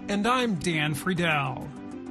And I'm Dan Friedel.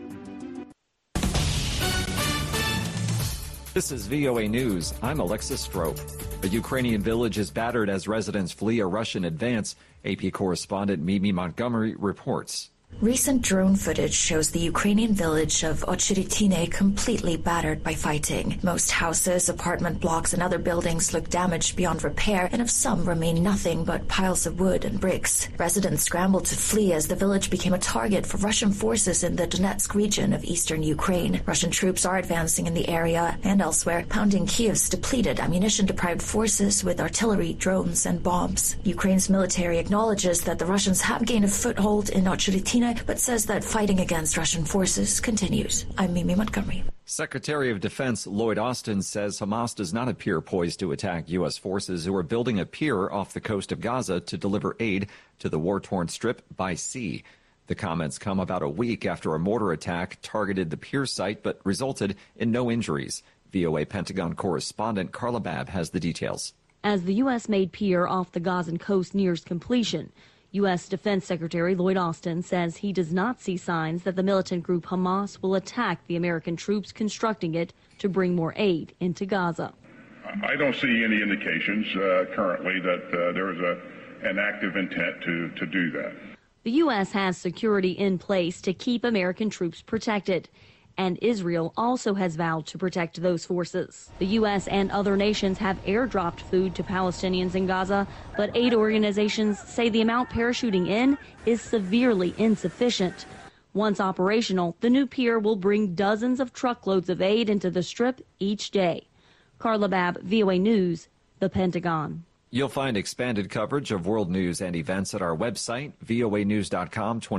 This is VOA News. I'm Alexis Strope. A Ukrainian village is battered as residents flee a Russian advance. AP correspondent Mimi Montgomery reports. Recent drone footage shows the Ukrainian village of Ocheretine completely battered by fighting. Most houses, apartment blocks, and other buildings look damaged beyond repair, and of some remain nothing but piles of wood and bricks. Residents scrambled to flee as the village became a target for Russian forces in the Donetsk region of eastern Ukraine. Russian troops are advancing in the area and elsewhere, pounding Kyiv's depleted, ammunition-deprived forces with artillery, drones, and bombs. Ukraine's military acknowledges that the Russians have gained a foothold in Ocheretine, but says that fighting against Russian forces continues. I'm Mimi Montgomery. Secretary of Defense Lloyd Austin says Hamas does not appear poised to attack U.S. forces who are building a pier off the coast of Gaza to deliver aid to the war-torn Strip by sea. The comments come about a week after a mortar attack targeted the pier site but resulted in no injuries. VOA Pentagon correspondent Carla Babb has the details. As the U.S.-made pier off the Gazan coast nears completion, U.S. Defense Secretary Lloyd Austin says he does not see signs that the militant group Hamas will attack the American troops constructing it to bring more aid into Gaza. I don't see any indications currently that there is an active intent to do that. The U.S. has security in place to keep American troops protected, and Israel also has vowed to protect those forces. The U.S. and other nations have airdropped food to Palestinians in Gaza, but aid organizations say the amount parachuting in is severely insufficient. Once operational, the new pier will bring dozens of truckloads of aid into the Strip each day. Carla Babb, VOA News, The Pentagon. You'll find expanded coverage of world news and events at our website, voanews.com.